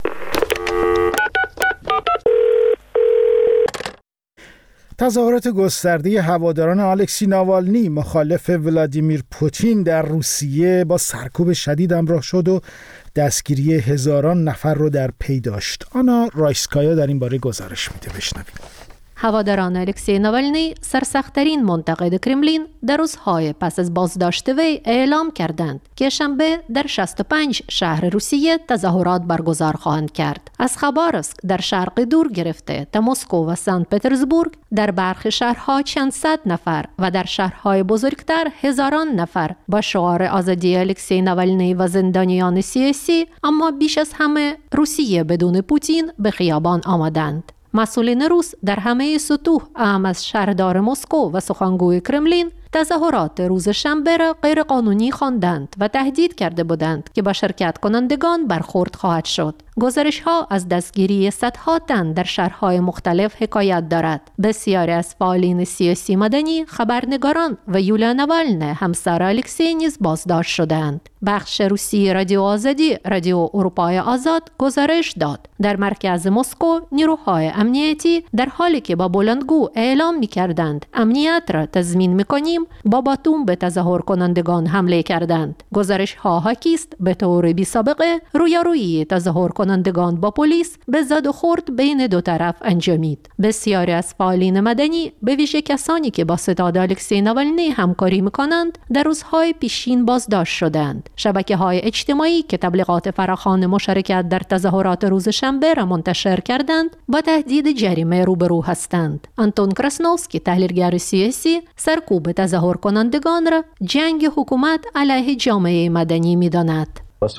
تظاهرات گسترده هواداران الکسی ناوالنی مخالف ولادیمیر پوتین در روسیه با سرکوب شدید همراه شد و دستگیری هزاران نفر رو در پی داشت. آنا رایسکایا در این باره گزارش میده، بشنویم.
هواداران الکسی ناوالنی سرسخت‌ترین منتقد کرملین در روزهای پس از بازداشت وی اعلام کردند که شنبه در شصت و پنج شهر روسیه تظاهرات برگزار خواهند کرد. از خبارسک در شرق دور گرفته تا مسکو و سنت پترزبورگ در برخی شهرها چند صد نفر و در شهرهای بزرگتر هزاران نفر با شعار آزادی الکسی ناوالنی و زندانیان سیاسی، اما بیش از همه روسیه بدون پوتین به خیابان آمدند. مسئولین روس در همه سطوح اهم از شهردار مسکو و سخنگوی کرملین تظاهرات روز شنبه را غیر قانونی خواندند و تهدید کرده بودند که با شرکت کنندگان برخورد خواهد شد. گزارش ها از دستگیری صدها تن در شهرهای مختلف حکایت دارد. بسیاری از فعالین سیاسی مدنی، خبرنگاران و یولیا ناوالنی همسر الکسی نیز بازداشت شدند. بخش روسی رادیو آزادی، رادیو اروپای آزاد گزارش داد در مرکز مسکو نیروهای امنیتی در حالی که با بلندگو اعلام می‌کردند امنیت را تضمین می‌کنیم، با باتوم به تظاهر کنندگان حمله کردند. گزارش ها حاکی است به طور بی سابقه رویارویی تظاهر کنندگان با پلیس به زد و خورد بین دو طرف انجامید. بسیاری از فعالین مدنی به ویژه کسانی که با ستاد الکسی ناوالنی همکاری می‌کنند در روزهای پیشین بازداشت شدند. شبکه‌های اجتماعی که تبلیغات فراخوان مشارکت در تظاهرات روز شنبه را منتشر کردند با تهدید جریمه روبرو هستند. آنتون کراسنوفسکی تحلیلگر سیاسی سرکوب تظاهر کنندگان را جنگ حکومت علیه جامعه مدنی می‌داند.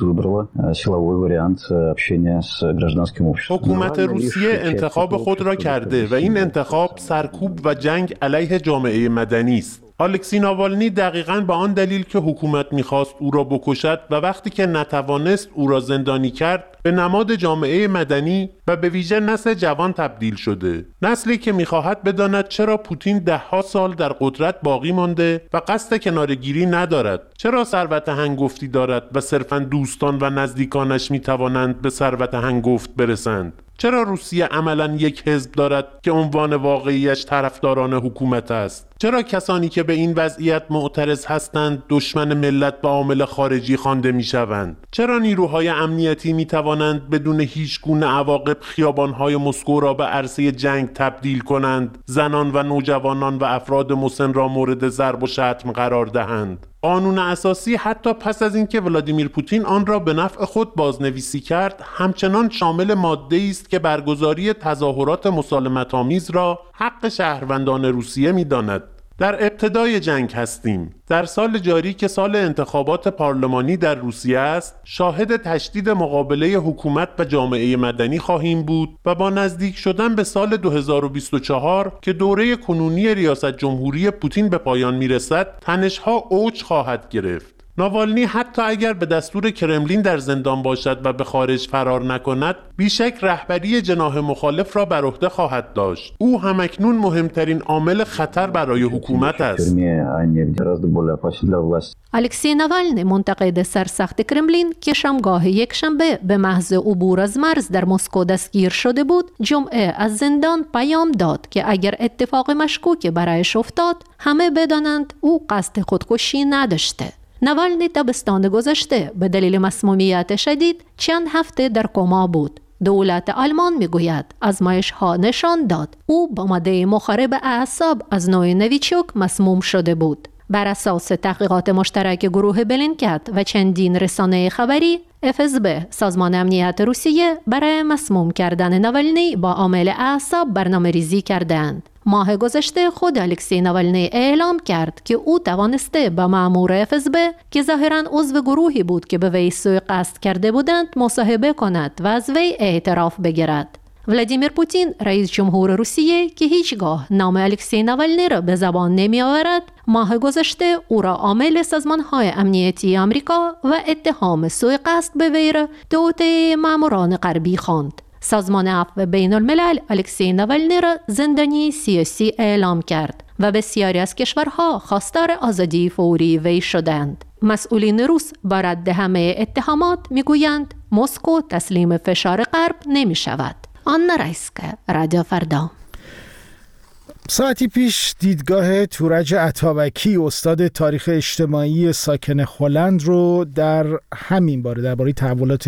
حکومت روسیه انتخاب خود را کرده و این انتخاب سرکوب و جنگ علیه جامعه مدنی است. الکسی ناوالنی دقیقاً به آن دلیل که حکومت می‌خواست او را بکشد و وقتی که نتوانست او را زندانی کرد به نماد جامعه مدنی و به ویژه نسل جوان تبدیل شده. نسلی که می‌خواهد بداند چرا پوتین ده‌ها سال در قدرت باقی مانده و قصد کناره‌گیری ندارد، چرا ثروت هنگفتی دارد و صرفاً دوستان و نزدیکانش می‌توانند به ثروت هنگفت برسند. چرا روسیه عملاً یک حزب دارد که عنوان واقعیش طرفداران حکومت است؟ چرا کسانی که به این وضعیت معترض هستند دشمن ملت و عامل خارجی خوانده می‌شوند؟ چرا نیروهای امنیتی می‌توانند بدون هیچ گونه عواقب خیابان‌های مسکو را به عرصه جنگ تبدیل کنند، زنان و نوجوانان و افراد مسن را مورد ضرب و شتم قرار دهند؟ قانون اساسی حتی پس از اینکه ولادیمیر پوتین آن را به نفع خود بازنویسی کرد، همچنان شامل ماده‌ای است که برگزاری تظاهرات مسالمت‌آمیز را حق شهروندان روسیه می‌داند. در ابتدای جنگ هستیم. در سال جاری که سال انتخابات پارلمانی در روسیه است، شاهد تشدید مقابله حکومت و جامعه مدنی خواهیم بود و با نزدیک شدن به سال دو هزار و بیست و چهار که دوره کنونی ریاست جمهوری پوتین به پایان میرسد، تنش‌ها اوج خواهد گرفت. ناوالنی حتی اگر به دستور کرملین در زندان باشد و به خارج فرار نکند، بیشک رهبری جناح مخالف را بر عهده خواهد داشت. او همکنون مهمترین عامل خطر برای حکومت است.
الکسی ناوالنی منتقد سرسخت کرملین که شامگاه یک شنبه به محض عبور از مرز در مسکو دستگیر شده بود، جمعه از زندان پیام داد که اگر اتفاق مشکوک برایش افتاد، همه بدانند او قصد خودکشی نداشته. ناوالنی تابستان گذشته به دلیل مسمومیت شدید چند هفته در کما بود. دولت آلمان میگوید آزمایش‌ها نشان داد او با ماده مخرب اعصاب از نوع نویچوک مسموم شده بود. بر اساس تحقیقات مشترک گروه بلینکت و چندین رسانه خبری، اف اس بی سازمان امنیت روسیه برای مسموم کردن ناولنی با عامل اعصاب برنامه ریزی کردند. ماه گذشته خود الکسی ناولنی اعلام کرد که او توانسته با مأمور اف اس بی که ظاهراً عضو گروهی بود که به وی سوء قصد کرده بودند مصاحبه کند و از وی اعتراف بگیرد. ولادیمیر پوتین رئیس جمهور روسیه که هیچگاه نام الکسی ناولنی را به زبان نمی آورد، ماه گذشته او را عامل سازمان‌های امنیتی آمریکا و اتهام سوء قصد به وی را توطئه ماموران غربی خواند. سازمان عفو بین الملل الکسی ناولنی را زندانی سیاسی اعلام کرد و بسیاری از کشورها خواستار آزادی فوری وی شدند. مسئولین روس با رد همه اتهامات میگویند مسکو تسلیم فشار غرب نمی شود. آنا رایسکا، رادیو فردا.
ساعتی پیش دیدگاه تورج عطابکی استاد تاریخ اجتماعی ساکن هلند رو در همین باره درباره تحولات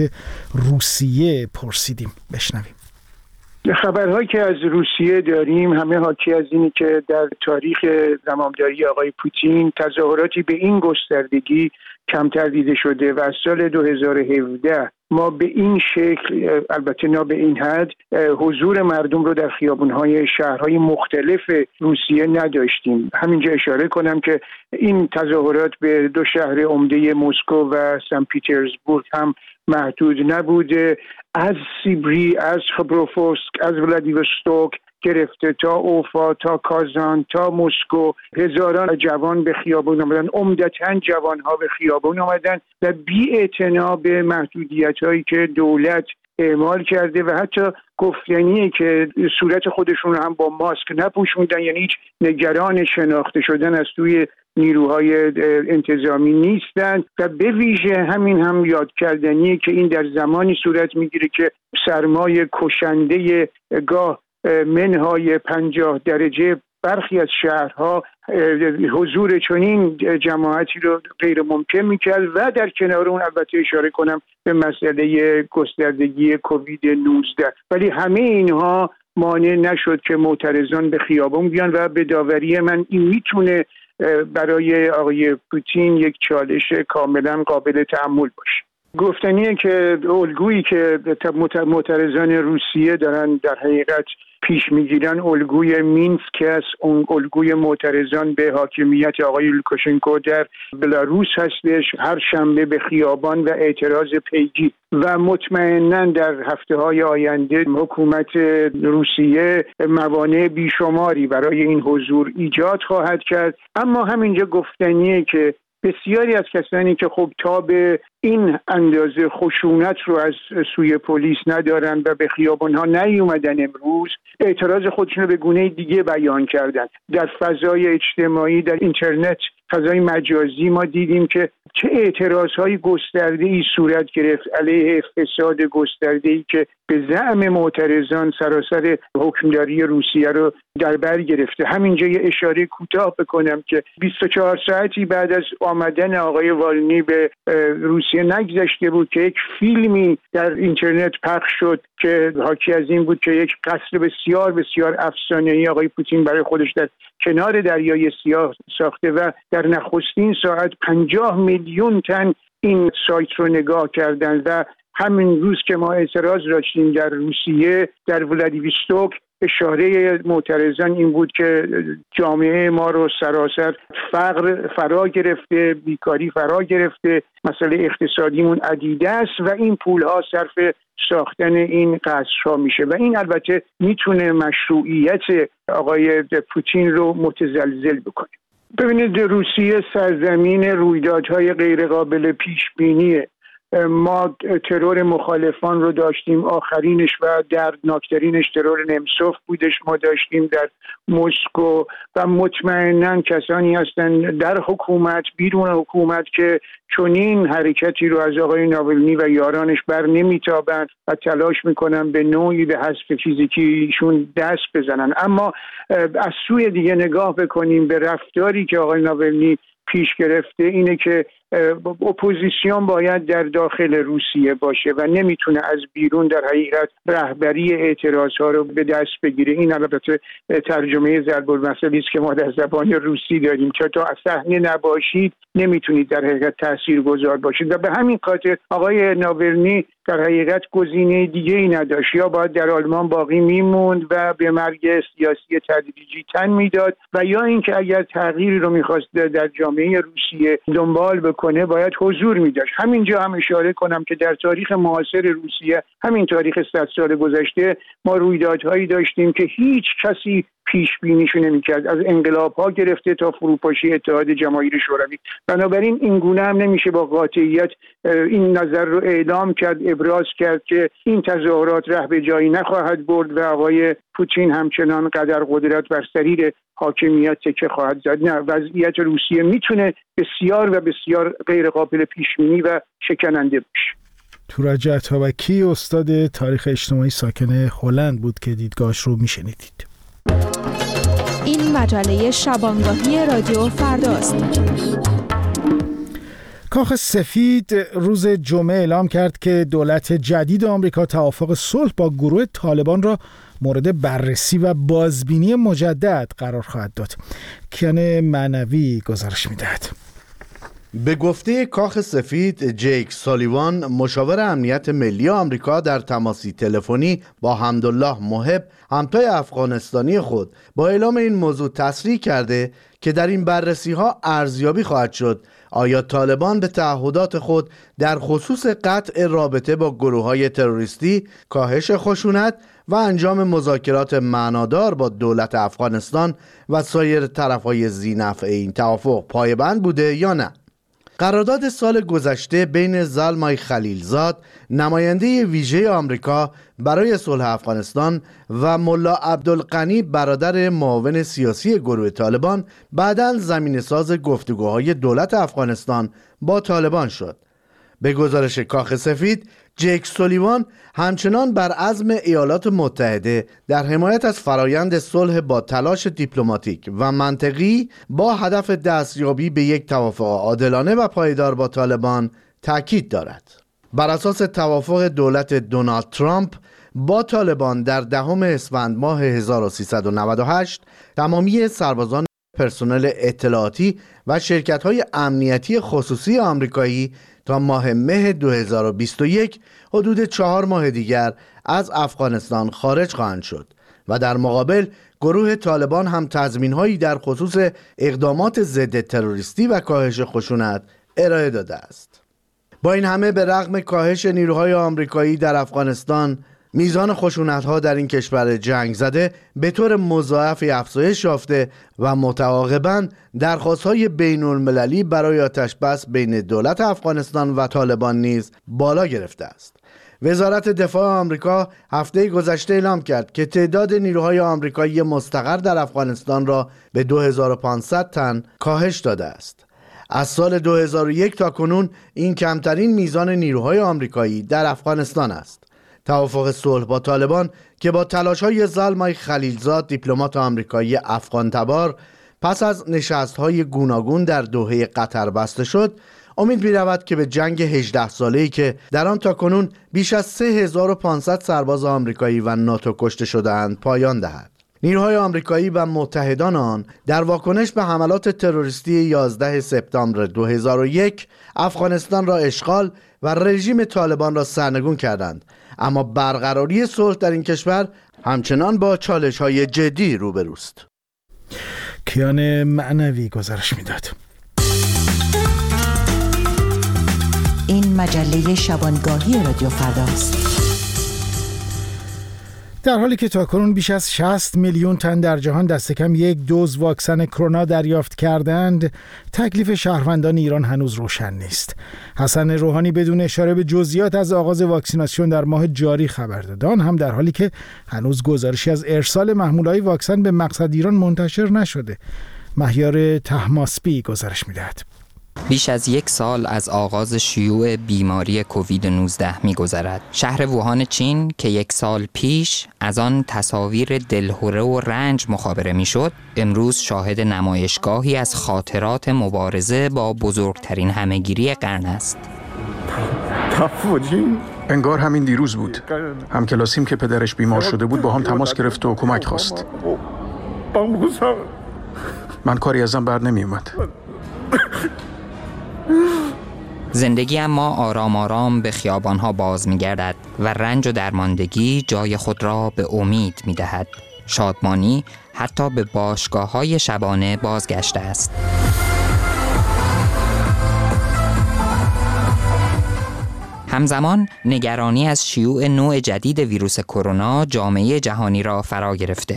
روسیه پرسیدیم. بشنویم.
خبرهایی که از روسیه داریم همه حاکی از اینه که در تاریخ زمامداری آقای پوتین تظاهراتی به این گستردگی کمتر دیده شده و از سال دو هزار و هفده ما به این شکل، البته نه به این حد، حضور مردم رو در خیابون‌های شهرهای مختلف روسیه نداشتیم. همینجا اشاره کنم که این تظاهرات به دو شهر عمده مسکو و سن پیترزبورگ هم محدود نبوده. از سیبری، از خبروفسک، از ولادیوستوک گرفته تا اوفا، تا کازان، تا مسکو هزاران جوان به خیابان آمدن، عمدتاً جوانها به خیابان آمدن و بی‌اعتنا به محدودیت‌هایی که دولت اعمال کرده و حتی گفتنیه که صورت خودشون هم با ماسک نپوشوندن، یعنی هیچ نگران شناخته شدن از توی نیروهای انتظامی نیستند و به ویژه همین هم یاد کردنیه که این در زمانی صورت میگیره که سرمای کشنده گاه منهای پنجاه درجه برخی از شهرها حضور چنین جماعتی رو غیر ممکن میکرد و در کنار اون البته اشاره کنم به مسئله گستردگی کووید نوزده، ولی همه اینها مانع نشد که معترضان به خیابان بیان و به داوری من این میتونه برای آقای پوتین یک چالش کاملا قابل تأمل باشه. گفتنیه که الگویی که معترضان روسیه دارن در حقیقت پیش میگیرن الگوی مینسک است، اون الگوی معترضان به حاکمیت آقای لوکاشنکو در بلاروس هستش، هر شنبه به خیابان و اعتراض پیگی و مطمئناً در هفته‌های آینده حکومت روسیه موانع بیشماری برای این حضور ایجاد خواهد کرد. اما همینجا گفتنیه که بسیاری از کسانی که خب تا به این اندازه خشونت رو از سوی پلیس ندارن و به خیابان‌ها نیومدن، امروز اعتراض خودشون رو به گونه دیگه بیان کردن. در فضای اجتماعی، در اینترنت، فضای مجازی ما دیدیم که چه اعتراضهای گسترده‌ای صورت گرفت علیه فساد گسترده‌ای که به زعم معترضان سراسر حکمداری روسیه رو در بر گرفته. همینجا یه اشاره کوتاه بکنم که بیست و چهار ساعتی بعد از آمدن آقای والنی به روسیه نگذشته بود که یک فیلمی در اینترنت پخش شد که حاکی از این بود که یک قصر بسیار بسیار افسانه‌ای آقای پوتین برای خودش در کنار دریای سیاه ساخته و در نخستین ساعت پنجاه میلیون تن این سایت رو نگاه کردن و همین روز که ما اعتراض داشتیم در روسیه در ولادیوستوک، اشاره معترضان این بود که جامعه ما رو سراسر فقر فرا گرفته، بیکاری فرا گرفته، مسئله اقتصادیمون عدیده است و این پولها صرف ساختن این قصرها میشه و این البته میتونه مشروعیت آقای پوتین رو متزلزل بکنه. ببینید روسیه سرزمین رویدادهای غیرقابل پیش بینیه. ما ترور مخالفان رو داشتیم، آخرینش و دردناکترینش ترور نمسوف بودش ما داشتیم در مسکو و مطمئناً کسانی هستن در حکومت بیرون حکومت که چنین حرکتی رو از آقای ناولنی و یارانش بر نمیتابند و تلاش میکنن به نوعی به حذف فیزیکیشون دست بزنن. اما از سوی دیگه نگاه بکنیم به رفتاری که آقای ناولنی پیش گرفته، اینه که اپوزیسیون باید در داخل روسیه باشه و نمیتونه از بیرون در حقیقت رهبری اعتراضها رو به دست بگیره. این البته ترجمه ضرب المثلی است که ما در زبان روسی داریم که تا از صحنه نباشید نمیتونید در حقیقت تاثیرگذار باشید و به همین خاطر آقای ناورنی در حقیقت گزینه دیگه ای نداشت، یا باید در آلمان باقی میموند و به مرگ سیاسی تدریجی تن میداد و یا اینکه اگر تغییری رو میخواست در جامعه روسیه دنبال بکنه باید حضور میداشت. همینجا هم اشاره کنم که در تاریخ معاصر روسیه، همین تاریخ صد سال گذشته، ما رویدادهایی داشتیم که هیچ کسی پیش بینیشو نمی‌کرد، از انقلاب‌ها گرفته تا فروپاشی اتحاد جماهیر شوروی. بنابراین این گونه هم نمیشه با قاطعیت این نظر رو اعلام کرد، ابراز کرد که این تظاهرات ره به جایی نخواهد برد و آقای پوتین همچنان قدر قدرت بر سریر حاکمیت تکه خواهد زد. نه، وضعیت روسیه میتونه بسیار و بسیار غیر قابل پیش بینی و شکننده باشه.
تورج عطابکی استاد تاریخ اجتماعی ساکن هلند بود که دیدگاهش رو میشنیدید.
این مجله شبانگاهی رادیو فرداست.
کاخ سفید روز جمعه اعلام کرد که دولت جدید آمریکا توافق صلح با گروه طالبان را مورد بررسی و بازبینی مجدد قرار خواهد داد. کیان معنوی گزارش می‌دهد.
به گفته کاخ سفید، جیک سالیوان، مشاور امنیت ملی آمریکا، در تماسی تلفنی با حمدالله محب، همتای افغانستانی خود، با اعلام این موضوع تصریح کرده که در این بررسی ها ارزیابی خواهد شد آیا طالبان به تعهدات خود در خصوص قطع رابطه با گروه های تروریستی، کاهش خشونت و انجام مذاکرات معنادار با دولت افغانستان و سایر طرفهای ذی‌نفع این توافق پایبند بوده یا نه. قرارداد سال گذشته بین زلمای خلیلزاد، نماینده ویژه آمریکا برای صلح افغانستان، و ملا عبدالغنی، برادر معاون سیاسی گروه طالبان، بعداً زمینه‌ساز گفتگوهای دولت افغانستان با طالبان شد. به گزارش کاخ سفید، جیک سالیوان همچنان بر عزم ایالات متحده در حمایت از فرایند صلح با تلاش دیپلماتیک و منطقی با هدف دستیابی به یک توافق عادلانه و پایدار با طالبان تاکید دارد. بر اساس توافق دولت دونالد ترامپ با طالبان در دهم اسفند ماه هزار و سیصد و نود و هشت، تمامی سربازان، پرسنل اطلاعاتی و شرکت‌های امنیتی خصوصی آمریکایی تا ماه مه دو هزار و بیست و یک حدود چهار ماه دیگر از افغانستان خارج خواهند شد و در مقابل گروه طالبان هم تضمین‌هایی در خصوص اقدامات ضد تروریستی و کاهش خشونت ارائه داده است. با این همه به رغم کاهش نیروهای آمریکایی در افغانستان، میزان خشونت‌ها در این کشور جنگ زده به طور مضاعفی افزایش یافته و متعاقباً درخواست‌های بین‌المللی برای آتش‌بس بین دولت افغانستان و طالبان نیز بالا گرفته است. وزارت دفاع آمریکا هفته گذشته اعلام کرد که تعداد نیروهای آمریکایی مستقر در افغانستان را به دو هزار و پانصد تن کاهش داده است. از سال دو هزار و یک تا کنون این کمترین میزان نیروهای آمریکایی در افغانستان است. توافق صلح با طالبان که با تلاش‌های زلمای خلیلزاد، دیپلمات آمریکایی افغان تبار، پس از نشست‌های گوناگون در دوحه قطر بسته شد، امید می‌رود که به جنگ هجده ساله‌ای که در آن تاکنون بیش از سه هزار و پانصد سرباز آمریکایی و ناتو کشته شده‌اند پایان دهد. نیروهای آمریکایی و متحدان آن در واکنش به حملات تروریستی یازده سپتامبر دو هزار و یک افغانستان را اشغال و رژیم طالبان را سرنگون کردند، اما برقراری صلح در این کشور همچنان با چالش‌های جدی روبروست.
کیان معنوی گزارش میداد.
این مجله شبانگاهی رادیو فرداست.
در حالی که تاکنون بیش از شصت میلیون تن در جهان دست کم یک دوز واکسن کرونا دریافت کردند، تکلیف شهروندان ایران هنوز روشن نیست. حسن روحانی بدون اشاره به جزئیات از آغاز واکسیناسیون در ماه جاری خبر داد، آن هم در حالی که هنوز گزارشی از ارسال محمولهای واکسن به مقصد ایران منتشر نشده. مهیار طهماسبی گزارش می‌دهد.
بیش از یک سال از آغاز شیوع بیماری کووید نوزده می‌گذرد. شهر ووهان چین که یک سال پیش از آن تصاویر دلهره و رنج مخابره می‌شد، امروز شاهد نمایشگاهی از خاطرات مبارزه با بزرگترین همه‌گیری قرن است.
انگار همین دیروز بود. همکلاسیم که پدرش بیمار شده بود با هم تماس گرفت و کمک خواست. من کاری ازم بر نمی اومد.
زندگی اما آرام آرام به خیابانها باز می گردد و رنج و درماندگی جای خود را به امید می دهد. شادمانی حتی به باشگاه‌های شبانه بازگشته است. همزمان نگرانی از شیوع نوع جدید ویروس کرونا جامعه جهانی را فرا گرفته.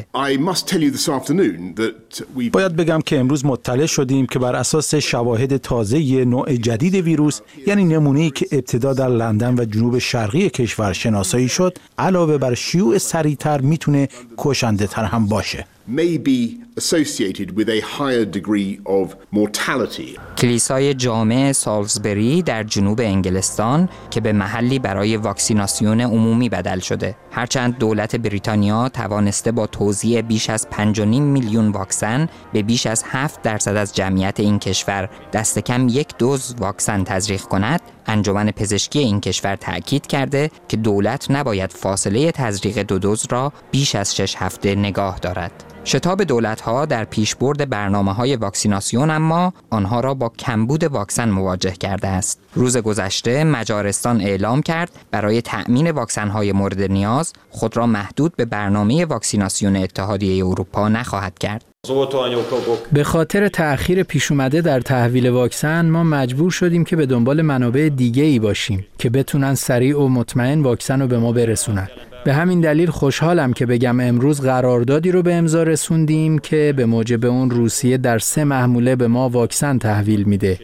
باید بگم که امروز مطلع شدیم که بر اساس شواهد تازه نوع جدید ویروس، یعنی نمونه‌ای که ابتدا در لندن و جنوب شرقی کشور شناسایی شد، علاوه بر شیوع سریعتر میتونه کشنده تر هم باشه.
may be associated with a higher degree of mortality.
کلیسای جامع سالزبری در جنوب انگلستان که به محلی برای واکسیناسیون عمومی بدل شده. هرچند دولت بریتانیا توانسته با توزیع بیش از پنج و نیم میلیون واکسن به بیش از هفت درصد از جمعیت این کشور دست کم یک دوز واکسن تزریق کند، انجمن پزشکی این کشور تأکید کرده که دولت نباید فاصله تزریق دو دوز را بیش از شش هفته نگاه دارد. شتاب دولت‌ها در پیشبرد برنامه‌های واکسیناسیون اما آنها را با کمبود واکسن مواجه کرده است. روز گذشته مجارستان اعلام کرد برای تأمین واکسن‌های مورد نیاز خود را محدود به برنامه واکسیناسیون اتحادیه اروپا نخواهد کرد.
به خاطر تأخیر پیش اومده در تحویل واکسن ما مجبور شدیم که به دنبال منابع دیگه‌ای باشیم که بتونن سریع و مطمئن واکسن رو به ما برسونن. به همین دلیل خوشحالم که بگم امروز قراردادی رو به امضا رسوندیم که به موجب اون روسیه در سه محموله به ما واکسن تحویل میده.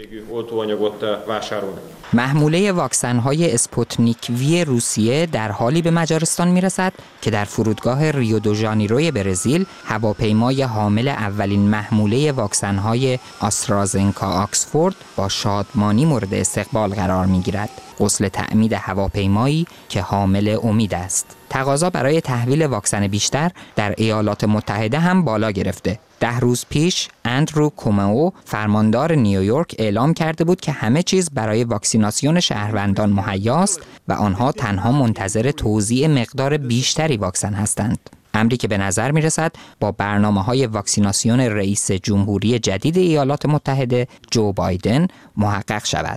محموله واکسن‌های اسپوتنیک وی روسیه در حالی به مجارستان میرسد که در فرودگاه ریو دو ژانیروی برزیل هواپیمای حامل اولین محموله واکسن‌های آسترازنکا آکسفورد با شادمانی مورد استقبال قرار میگیرد. غسل تعمید هواپیمایی که حامل امید است. تقاضا برای تحویل واکسن بیشتر در ایالات متحده هم بالا گرفته. ده روز پیش اندرو کومئو فرماندار نیویورک اعلام کرده بود که همه چیز برای واکسیناسیون شهروندان مهیاست و آنها تنها منتظر توزیع مقدار بیشتری واکسن هستند. امری که به نظر می رسد با برنامه‌های واکسیناسیون رئیس جمهوری جدید ایالات متحده جو بایدن محقق شود.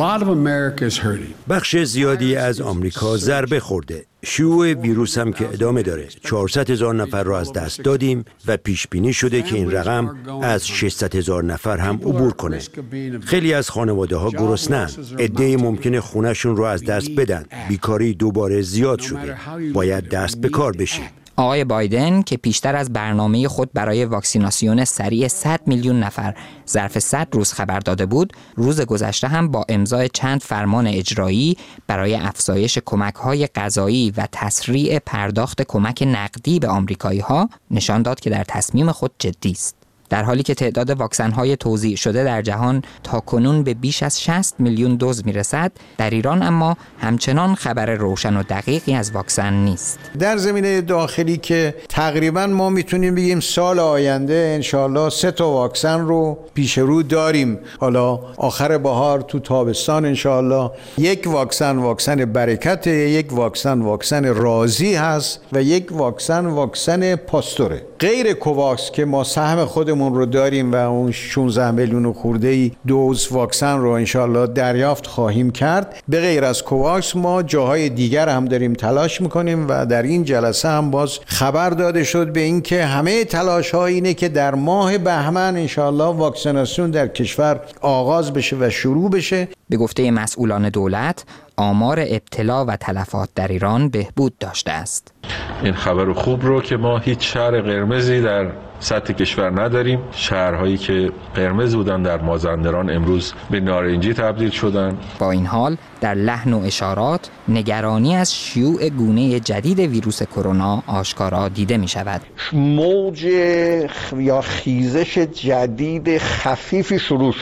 بخش زیادی از آمریکا ضربه خورده. شیوع ویروس هم که ادامه داره. چهارصد هزار نفر را از دست دادیم و پیش بینی شده که این رقم از ششصد هزار نفر هم عبور کنه. خیلی از خانواده ها گرسنه‌اند. عده‌ای ممکنه خونه‌شون رو از دست بدن. بیکاری دوباره زیاد شده. باید دست به کار بشیم.
آقای بایدن که پیشتر از برنامه خود برای واکسیناسیون سریع صد میلیون نفر ظرف صد روز خبر داده بود، روز گذشته هم با امضای چند فرمان اجرایی برای افزایش کمک‌های غذایی و تسریع پرداخت کمک نقدی به آمریکایی‌ها نشان داد که در تصمیم خود جدی است. در حالی که تعداد واکسن‌های توزیع شده در جهان تاکنون به بیش از شصت میلیون دوز میرسد، در ایران اما همچنان خبر روشن و دقیقی از واکسن نیست.
در زمینه داخلی که تقریبا ما میتونیم بگیم سال آینده انشالله سه تا واکسن رو پیش رو داریم. حالا آخر بهار تو تابستان انشالله یک واکسن واکسن برکت، یک واکسن واکسن رازی هست و یک واکسن واکسن پاستوره. غیر کوواکس که ما سهم خودمون رو داریم و اون شانزده میلیون خورده ای دوز واکسن رو انشالله دریافت خواهیم کرد. به غیر از کوواکس ما جاهای دیگر هم داریم تلاش میکنیم و در این جلسه هم باز خبر داده شد به این که همه تلاش ها اینه که در ماه بهمن انشالله واکسیناسیون در کشور آغاز بشه و شروع بشه.
به گفته مسئولان دولت آمار ابتلا و تلفات در ایران بهبود داشته است.
این خبر خوب رو که ما هیچ شهر قرمزی در سطح کشور نداریم. شهرهایی که قرمز بودن در مازندران امروز به نارنجی تبدیل شدن.
با این حال در لحن و اشارات نگرانی از شیوع گونه جدید ویروس کرونا آشکارا دیده می شود.
موج یا خیزش جدید خفیفی شروع شده.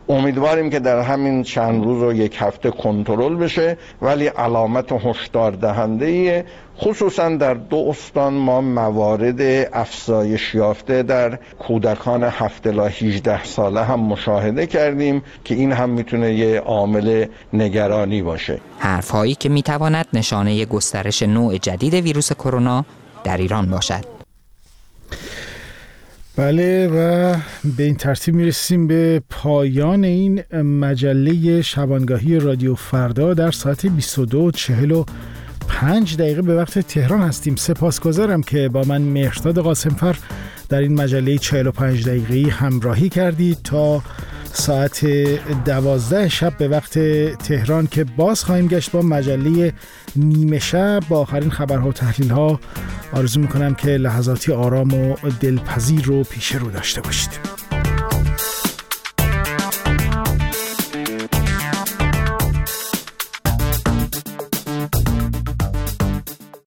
امیدواریم که در همین چند روز و یک هفته کنترل بشه، ولی علامت هشدار دهنده، خصوصا در دو استان ما موارد افزایش یافته در کودکان هفت الی هجده ساله هم مشاهده کردیم که این هم میتونه یه عامل نگرانی باشه.
حرف‌هایی که میتواند نشانه گسترش نوع جدید ویروس کرونا در ایران باشد.
بله و به این ترتیب میرسیم به پایان این مجله شبانگاهی رادیو فردا. در ساعت بیست و دو و چهل و پنج دقیقه به وقت تهران هستیم. سپاسگزارم که با من مهرداد قاسمفر در این مجله چهل و پنج دقیقه‌ای همراهی کردید تا ساعت دوازده شب به وقت تهران که باز خواهیم گشت با مجله نیمه شب با آخرین خبرها و تحلیل‌ها. آرزو میکنم که لحظاتی آرام و دلپذیر رو پیش رو داشته باشید.